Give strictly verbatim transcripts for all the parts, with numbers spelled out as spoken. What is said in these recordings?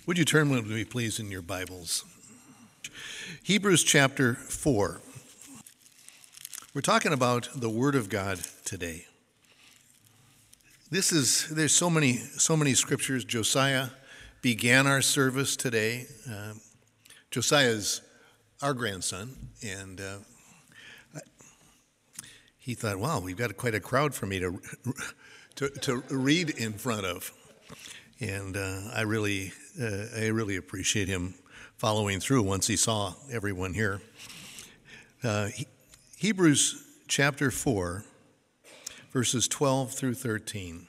Would you turn with me, please, in your Bibles? Hebrews chapter four. We're talking about the Word of God today. This is, there's so many, so many scriptures. Josiah began our service today. Uh, Josiah is our grandson, and uh, he thought, wow, we've got quite a crowd for me to, to, to read in front of. And uh, I really, uh, I really appreciate him following through once he saw everyone here. Uh, he, Hebrews chapter four, verses twelve through thirteen.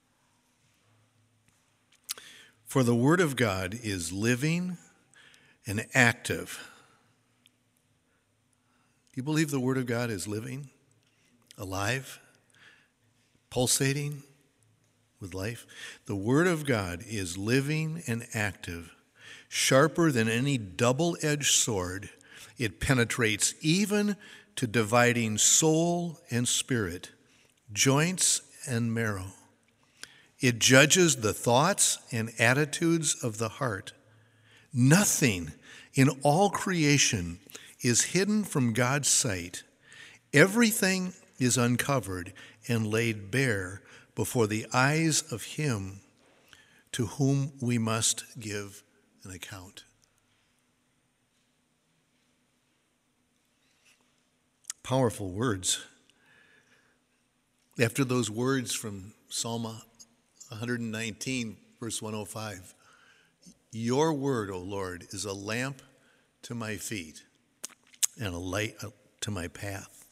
For the word of God is living and active. Do you believe the word of God is living, alive, pulsating with life? The word of God is living and active, sharper than any double-edged sword. It penetrates even to dividing soul and spirit, joints and marrow. It judges the thoughts and attitudes of the heart. Nothing in all creation is hidden from God's sight. Everything is uncovered and laid bare before the eyes of him to whom we must give an account. Powerful words. After those words from Psalm one nineteen, verse one oh five, your word, O Lord, is a lamp to my feet and a light to my path.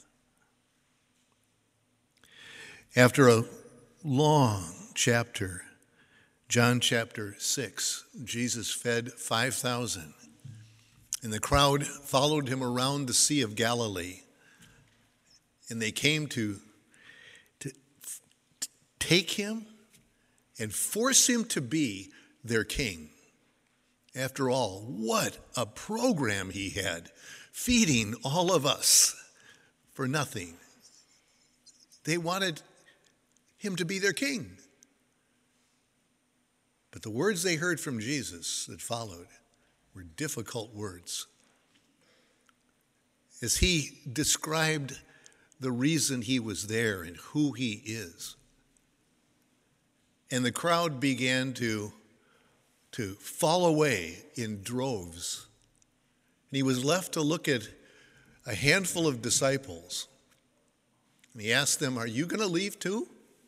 After a long chapter, John chapter six, Jesus fed five thousand, and the crowd followed him around the Sea of Galilee, and they came to, to take him and force him to be their king. After all, what a program he had, feeding all of us for nothing. They wanted him to be their king. But the words they heard from Jesus that followed were difficult words. As he described the reason he was there and who he is. And the crowd began to, to fall away in droves. And he was left to look at a handful of disciples. And he asked them, are you going to leave too?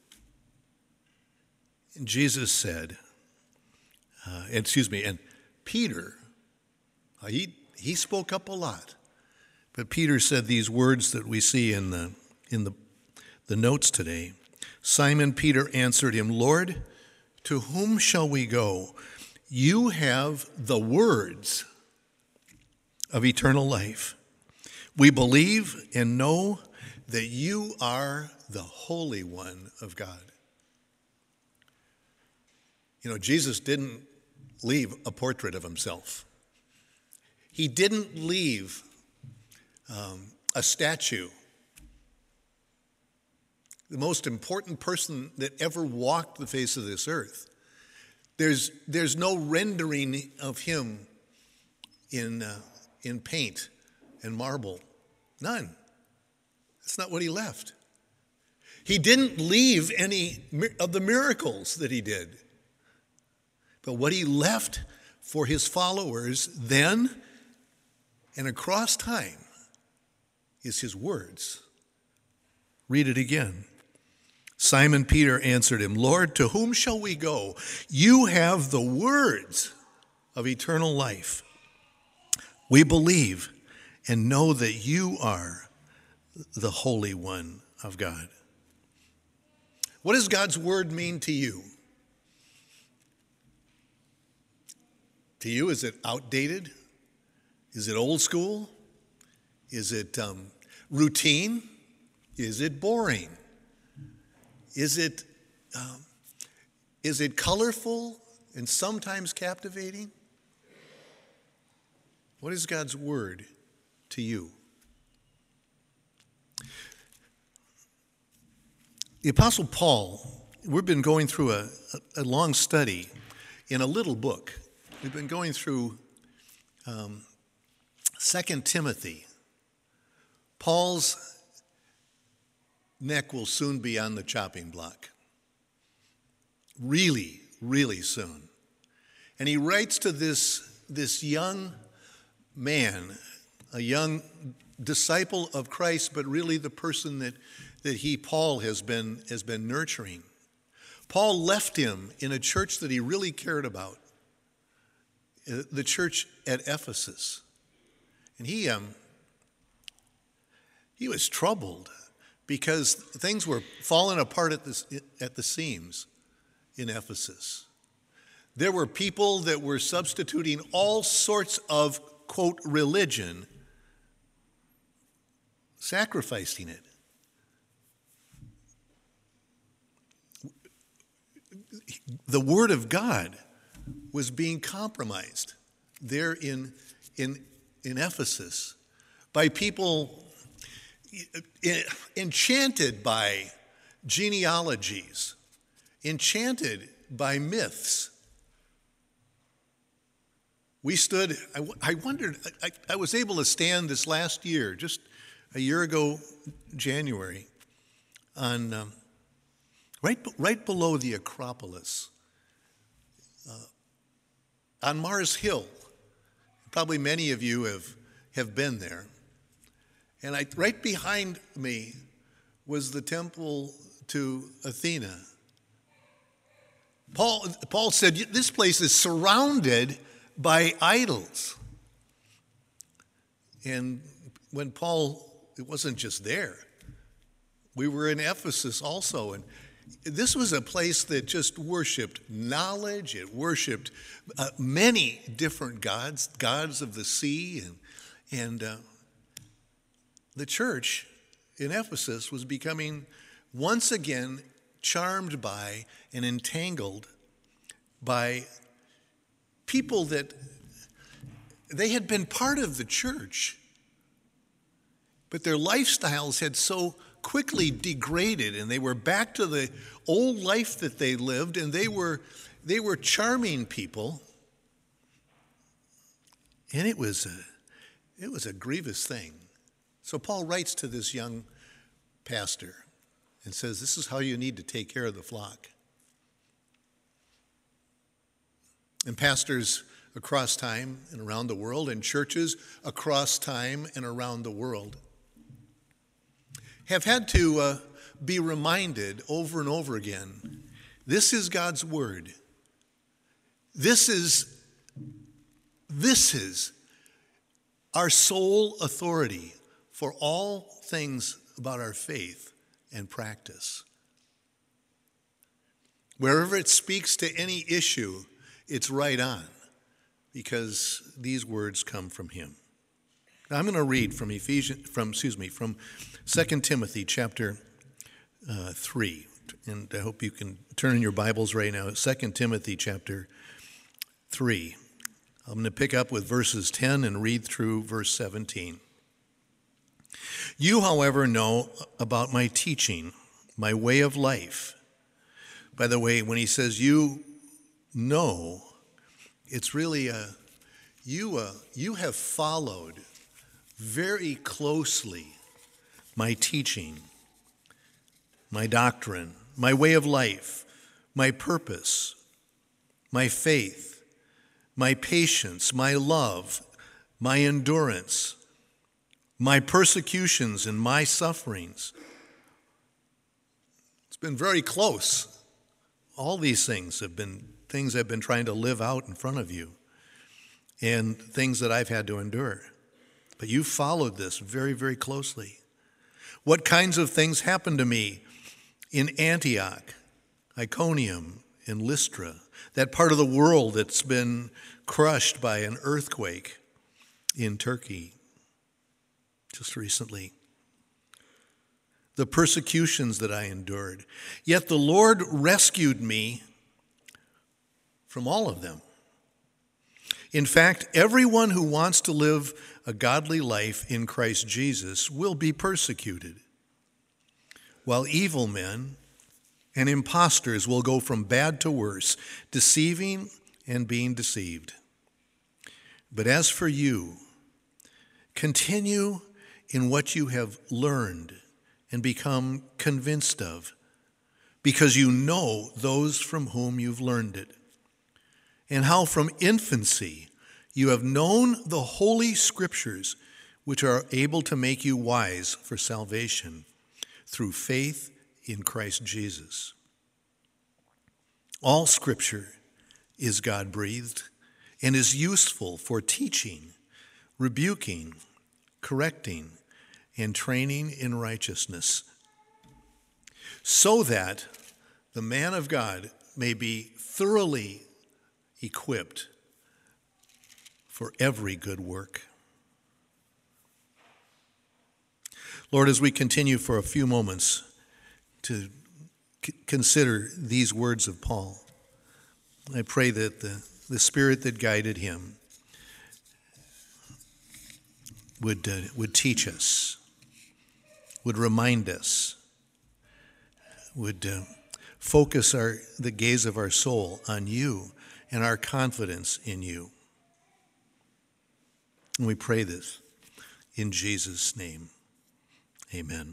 And Jesus said, uh, excuse me, and Peter, uh, he, he spoke up a lot. But Peter said these words that we see in the, in the, the notes today. Simon Peter answered him, Lord, to whom shall we go? You have the words of eternal life. We believe and know that you are the Holy One of God. You know, Jesus didn't leave a portrait of himself. He didn't leave um, a statue. The most important person that ever walked the face of this earth. There's, there's no rendering of him in, uh, in paint and marble. None. That's not what he left. He didn't leave any of the miracles that he did. But what he left for his followers then and across time is his words. Read it again. Simon Peter answered him, Lord, to whom shall we go? You have the words of eternal life. We believe and know that you are the Holy One of God. What does God's word mean to you? To you, is it outdated? Is it old school? Is it um, routine? Is it boring? Is it, um, is it colorful and sometimes captivating? What is God's word to you? The Apostle Paul, we've been going through a, a long study in a little book We've been going through um, Second Timothy. Paul's neck will soon be on the chopping block. Really, really soon. And he writes to this, this young man, a young disciple of Christ, but really the person that, that he, Paul, has been, has been nurturing. Paul left him in a church that he really cared about, the church at Ephesus. And he, um, he was troubled because things were falling apart at the, at the seams in Ephesus. There were people that were substituting all sorts of, quote, religion, sacrificing it. The Word of God was being compromised there in, in, in Ephesus by people enchanted by genealogies, enchanted by myths. We stood, I, I wondered, I, I was able to stand this last year, just a year ago, January, on um, right, right below the Acropolis, uh, on Mars Hill. Probably many of you have, have been there. And I, right behind me was the temple to Athena. Paul, Paul said, this place is surrounded by idols. And when Paul, it wasn't just there. We were in Ephesus also, and this was a place that just worshiped knowledge. It worshiped uh, many different gods, gods of the sea, and and uh, the church in Ephesus was becoming once again charmed by and entangled by people that they had been part of the church, but their lifestyles had so quickly degraded, and they were back to the old life that they lived, and they were they were charming people, and it was a it was a grievous thing. So Paul writes to this young pastor and says, this is how you need to take care of the flock. And pastors across time and around the world, and churches across time and around the world have had to uh, be reminded over and over again, this is God's word. This is, this is our sole authority for all things about our faith and practice. Wherever it speaks to any issue, it's right on, because these words come from him. Now I'm going to read from Ephesians, from excuse me, from Second Timothy chapter uh, three, and I hope you can turn in your Bibles right now. Second Timothy chapter three. I'm going to pick up with verses ten and read through verse seventeen. You, however, know about my teaching, my way of life. By the way, when he says you know, it's really a you. Uh, you have followed very closely my teaching, my doctrine, my way of life, my purpose, my faith, my patience, my love, my endurance, my persecutions and my sufferings. It's been very close. All these things have been things I've been trying to live out in front of you, and things that I've had to endure. But you followed this very, very closely. What kinds of things happened to me in Antioch, Iconium, and Lystra, that part of the world that's been crushed by an earthquake in Turkey just recently. The persecutions that I endured. Yet the Lord rescued me from all of them. In fact, everyone who wants to live a godly life in Christ Jesus will be persecuted, while evil men and impostors will go from bad to worse, deceiving and being deceived. But as for you, continue in what you have learned and become convinced of, because you know those from whom you've learned it, and how from infancy you have known the Holy Scriptures, which are able to make you wise for salvation through faith in Christ Jesus. All Scripture is God-breathed and is useful for teaching, rebuking, correcting, and training in righteousness, so that the man of God may be thoroughly equipped for every good work. Lord, as we continue for a few moments to c- consider these words of Paul, I pray that the, the Spirit that guided him would, uh, would teach us, would remind us, would uh, focus our, the gaze of our soul on you and our confidence in you. And we pray this in Jesus' name. Amen.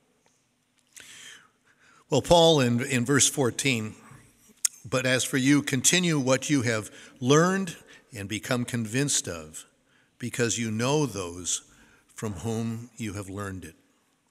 Well, Paul in, in verse fourteen, but as for you, continue what you have learned and become convinced of, because you know those from whom you have learned it.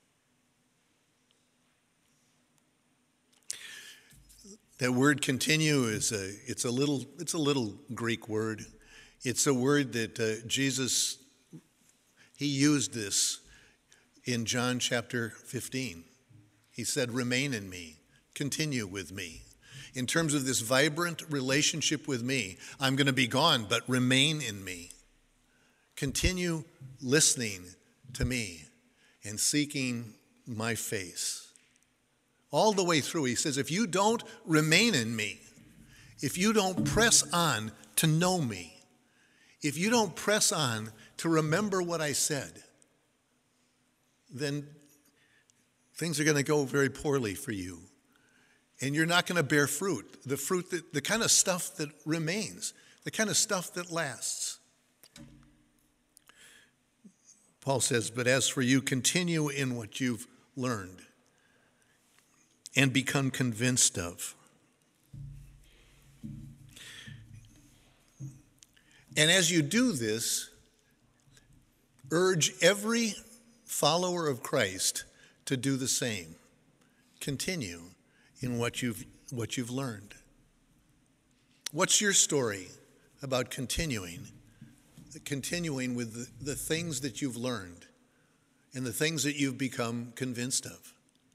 That word continue is a it's a little it's a little Greek word. It's a word that uh, Jesus, he used this in John chapter fifteen. He said, "Remain in me, continue with me." In terms of this vibrant relationship with me, I'm going to be gone, but remain in me. Continue listening to me and seeking my face. All the way through, he says, if you don't remain in me, if you don't press on to know me, if you don't press on to remember what I said, then things are going to go very poorly for you. And you're not going to bear fruit, the fruit, that, the kind of stuff that remains, the kind of stuff that lasts. Paul says, but as for you, continue in what you've learned and become convinced of. And as you do this, urge every follower of Christ to do the same. Continue in what you've what you've learned. What's your story about continuing? Continuing with the, the things that you've learned and the things that you've become convinced of.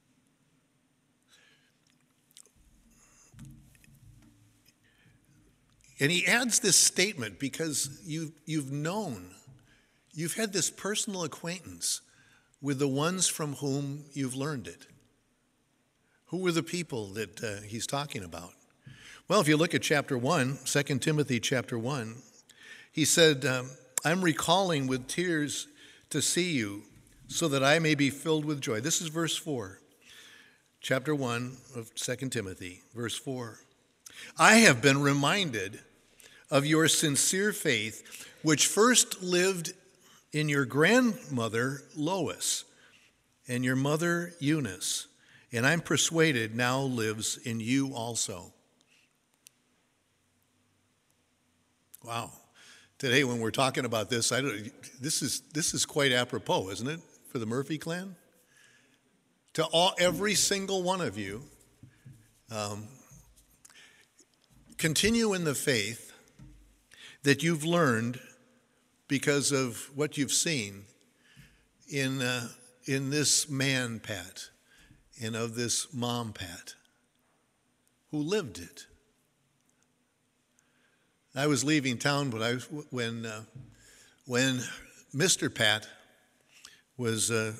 And he adds this statement because you've, you've known, you've had this personal acquaintance with the ones from whom you've learned it. Who were the people that uh, he's talking about? Well, if you look at chapter one, Second Timothy chapter one, he said, um, I'm recalling with tears to see you so that I may be filled with joy. This is verse four, chapter one of Second Timothy, verse four. I have been reminded of your sincere faith, which first lived in your grandmother Lois and your mother Eunice, and I'm persuaded now lives in you also. Wow. Today when we're talking about this, I don't, this is this is quite apropos, isn't it, for the Murphy clan? To all, every single one of you, um, continue in the faith that you've learned because of what you've seen in uh, in this man, Pat, and of this mom, Pat, who lived it. I was leaving town, but I was, when uh, when Mister Pat was uh,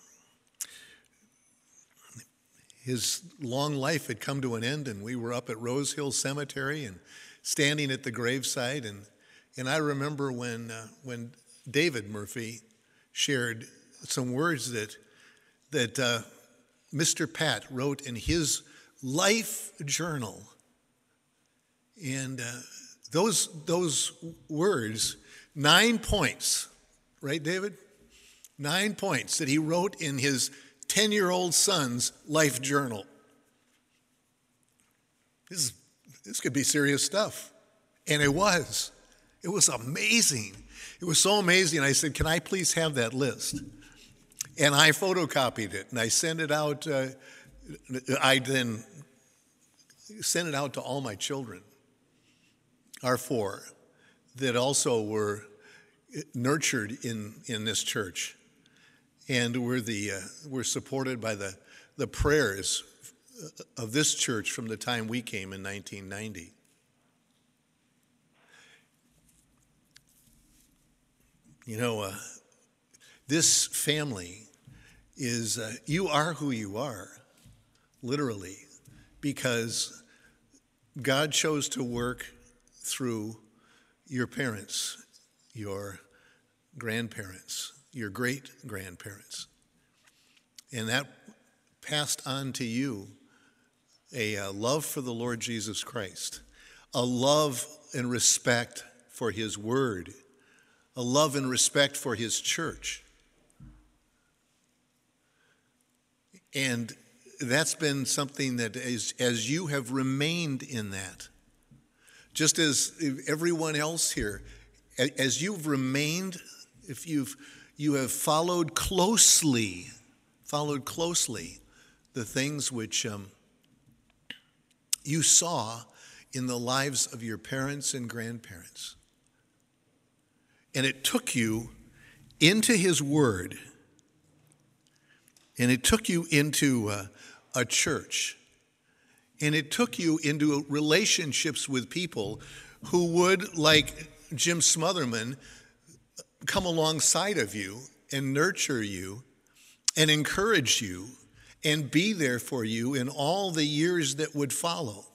his long life had come to an end, and we were up at Rose Hill Cemetery and standing at the graveside, and and I remember when uh, when David Murphy shared some words that that uh, Mister Pat wrote in his life journal, and uh, those those words Nine points, right, David? Nine points that he wrote in his ten-year-old son's life journal. This, is, this could be serious stuff. And it was. It was amazing. It was so amazing. I said, can I please have that list? And I photocopied it, and I sent it out. Uh, I then sent it out to all my children, our four, that also were nurtured in, in this church. And were, the, uh, were supported by the, the prayers of this church from the time we came in nineteen ninety. You know, uh, this family is, uh, you are who you are, literally, because God chose to work through your parents, your grandparents, your great-grandparents. And that passed on to you a, a love for the Lord Jesus Christ, a love and respect for his word, a love and respect for his church. And that's been something that is, as you have remained in that, just as everyone else here, as you've remained, if you've you have followed closely, followed closely the things which um, you saw in the lives of your parents and grandparents. And it took you into his word, and it took you into uh, a church, and it took you into relationships with people who would, like Jim Smotherman, come alongside of you and nurture you and encourage you and be there for you in all the years that would follow.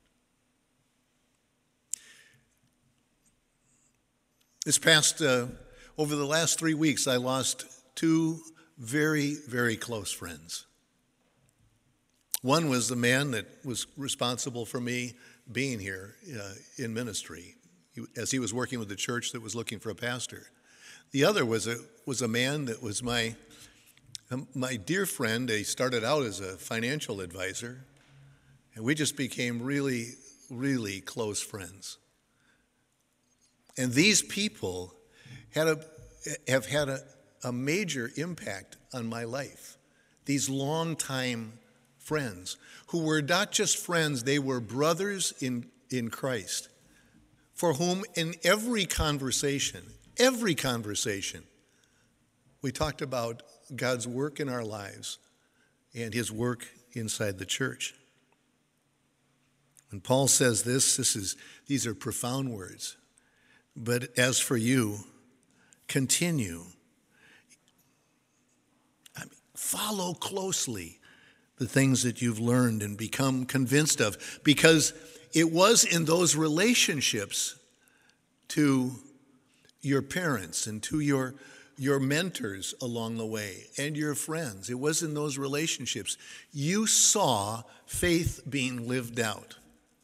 This past, uh, over the last three weeks, I lost two very, very close friends. One was the man that was responsible for me being here uh, in ministry, as he was working with the church that was looking for a pastor. The other was a was a man that was my um, my dear friend. He started out as a financial advisor, and we just became really, really close friends. And these people had a, have had a, a major impact on my life. These longtime friends who were not just friends, they were brothers in, in Christ, for whom in every conversation, every conversation, we talked about God's work in our lives and his work inside the church. When Paul says this, this is these are profound words. But as for you, continue. I mean, follow closely the things that you've learned and become convinced of, because it was in those relationships to your parents and to your, your mentors along the way and your friends. It was in those relationships you saw faith being lived out.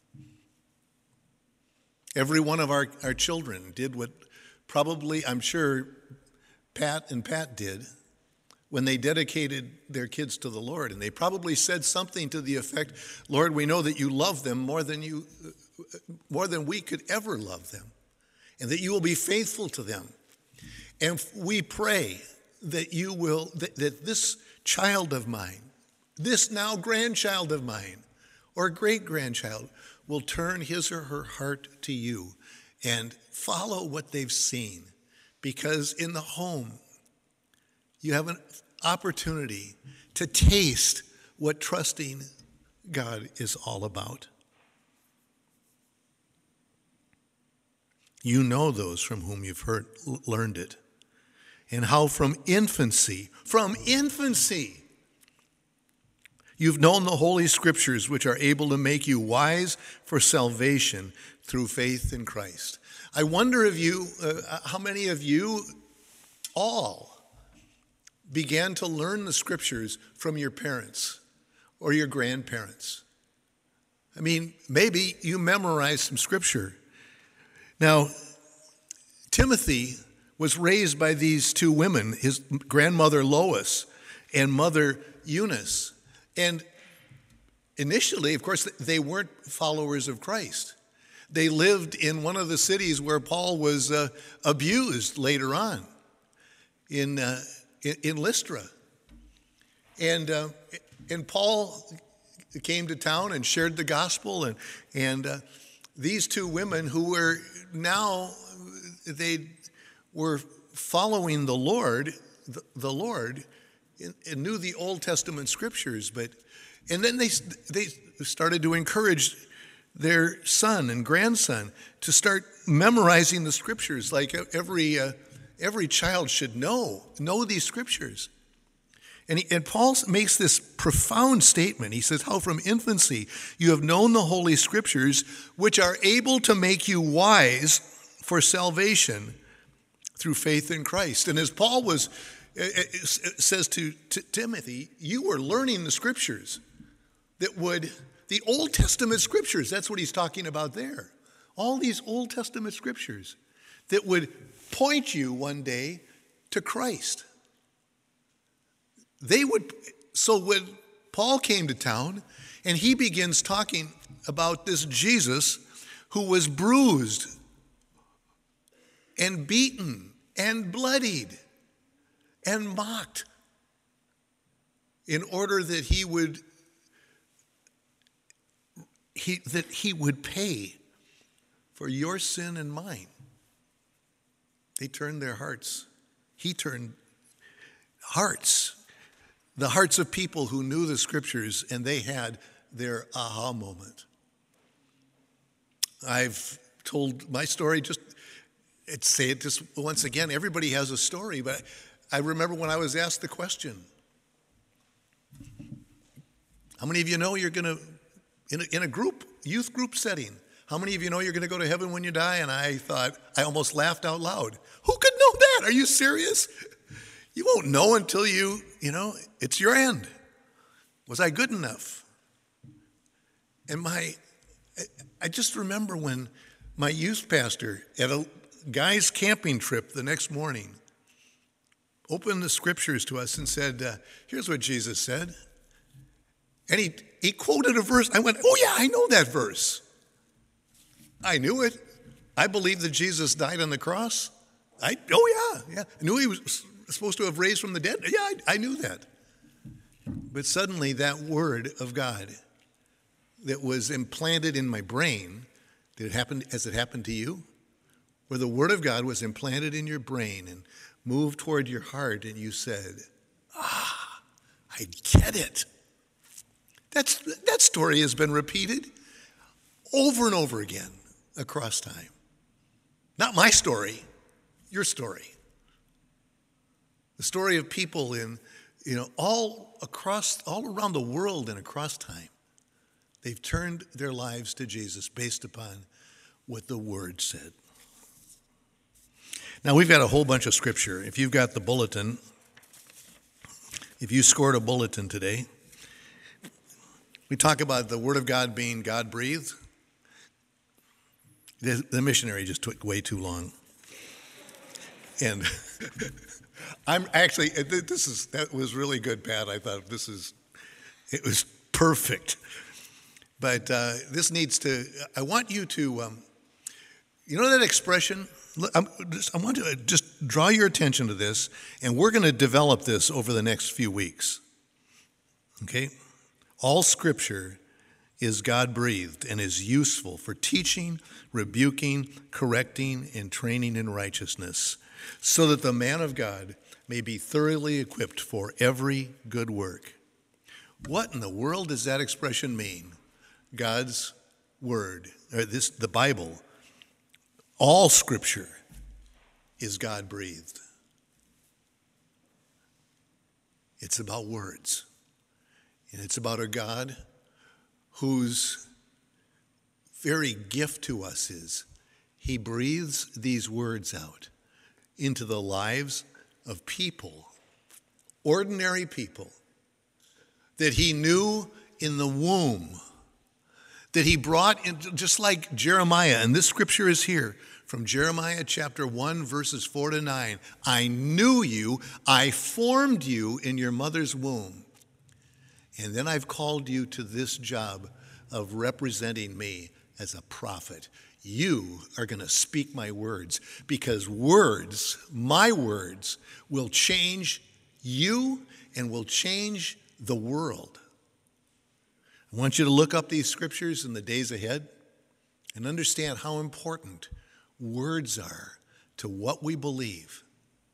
Every one of our, our children did what probably, I'm sure, Pat and Pat did when they dedicated their kids to the Lord. And they probably said something to the effect, Lord, we know that you love them more than you, more than we could ever love them, and that you will be faithful to them. And we pray that you will, that, that this child of mine, this now grandchild of mine, or great-grandchild, will turn his or her heart to you and follow what they've seen. Because in the home, you have an opportunity to taste what trusting God is all about. You know those from whom you've heard, learned it, and how from infancy, from infancy, you've known the Holy Scriptures, which are able to make you wise for salvation through faith in Christ. I wonder if you, uh, how many of you all began to learn the Scriptures from your parents or your grandparents. I mean, maybe you memorized some Scripture. Now, Timothy was raised by these two women, his grandmother Lois and mother Eunice. And initially, of course, they weren't followers of Christ. They lived in one of the cities where Paul was uh, abused later on, in, uh, in, in Lystra. And, uh, and Paul came to town and shared the gospel, and, and uh, these two women who were now, they were following the Lord, the, the Lord, and, and knew the Old Testament scriptures, but, and then they, they started to encourage their son and grandson to start memorizing the scriptures, like every, uh, every child should know, know these scriptures. And, he, and Paul makes this profound statement. He says, how from infancy you have known the Holy Scriptures, which are able to make you wise for salvation through faith in Christ. And as Paul was says to, to Timothy, you were learning the Scriptures that would, the Old Testament Scriptures, that's what he's talking about there. All these Old Testament Scriptures that would point you one day to Christ. They would, so when Paul came to town and he begins talking about this Jesus who was bruised and beaten and bloodied and mocked in order that he would he, that he would pay for your sin and mine. They turned their hearts. He turned hearts. The hearts of people who knew the scriptures, and they had their aha moment. I've told my story, just it's, say it just once again. Everybody has a story, but I remember when I was asked the question, how many of you know you're going to, in a, in a group, youth group setting, how many of you know you're going to go to heaven when you die? And I thought, I almost laughed out loud. Who could know that? Are you serious? You won't know until you, you know, it's your end. Was I good enough? And my, I just remember when my youth pastor at a guy's camping trip the next morning opened the scriptures to us and said, uh, here's what Jesus said. And he, he quoted a verse. I went, oh yeah, I know that verse. I knew it. I believe that Jesus died on the cross. I, oh yeah, yeah. I knew he was supposed to have raised from the dead? Yeah, I, I knew that. But suddenly that word of God that was implanted in my brain, did it happen as it happened to you? Where the word of God was implanted in your brain and moved toward your heart and you said, ah, I get it. That's, that story has been repeated over and over again across time. Not my story, your story. The story of people in, you know, all across, all around the world and across time. They've turned their lives to Jesus based upon what the Word said. Now, we've got a whole bunch of scripture. If you've got the bulletin, if you scored a bulletin today, we talk about the Word of God being God-breathed. The, the missionary just took way too long. And I'm actually, this is, that was really good, Pat. I thought this is, it was perfect. But uh, this needs to, I want you to, um, you know that expression? I'm just, I want to just draw your attention to this, and we're going to develop this over the next few weeks. Okay? All scripture is God-breathed and is useful for teaching, rebuking, correcting, and training in righteousness, so that the man of God may be thoroughly equipped for every good work. What in the world does that expression mean? God's word, or this, the Bible, all scripture is God-breathed. It's about words. And it's about a God whose very gift to us is he breathes these words out into the lives of people, ordinary people, that he knew in the womb, that he brought in, just like Jeremiah, and this scripture is here from Jeremiah chapter one, verses four to nine. I knew you, I formed you in your mother's womb, and then I've called you to this job of representing me as a prophet. You are going to speak my words, because words, my words, will change you and will change the world. I want you to look up these scriptures in the days ahead and understand how important words are to what we believe.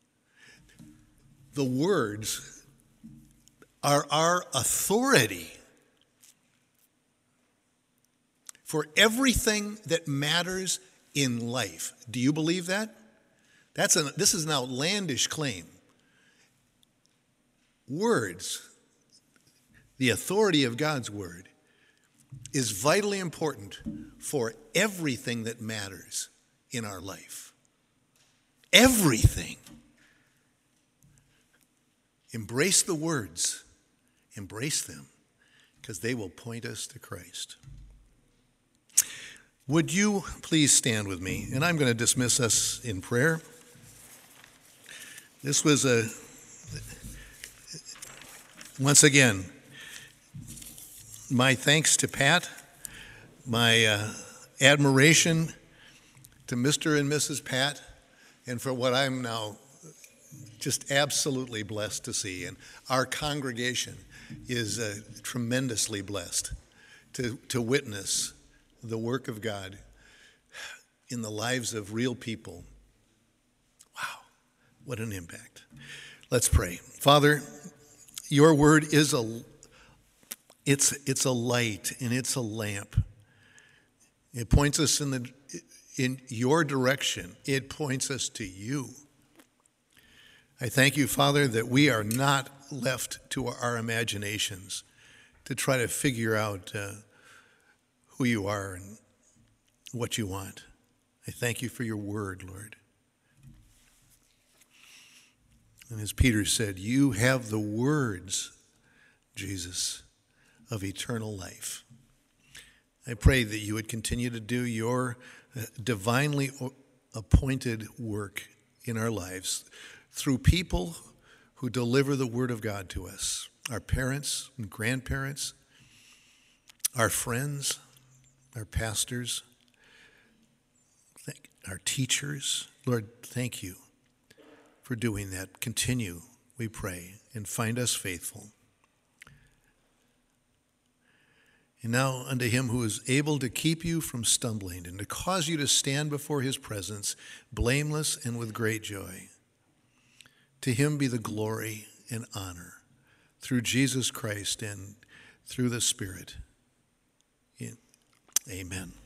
The words are our authority for everything that matters in life. Do you believe that? That's an, this is an outlandish claim. Words, the authority of God's word, is vitally important for everything that matters in our life. Everything. Embrace the words. Embrace them, because they will point us to Christ. Would you please stand with me? And I'm going to dismiss us in prayer. This was a, once again, my thanks to Pat, my uh, admiration to Mister and Missus Pat, and for what I'm now just absolutely blessed to see. And our congregation is uh, tremendously blessed to, to witness the work of God in the lives of real people. Wow, what an impact. Let's pray. Father, your word is a It's, it's a light and it's a lamp. It points us in, the, in your direction. It points us to you. I thank you, Father, that we are not left to our imaginations to try to figure out uh, who you are and what you want. I thank you for your word, Lord. And as Peter said, you have the words, Jesus, of eternal life. I pray that you would continue to do your divinely appointed work in our lives through people who deliver the word of God to us, our parents and grandparents, our friends, our pastors, our teachers. Lord, thank you for doing that. Continue, we pray, and find us faithful. And now unto him who is able to keep you from stumbling and to cause you to stand before his presence blameless and with great joy. To him be the glory and honor through Jesus Christ and through the Spirit. Amen.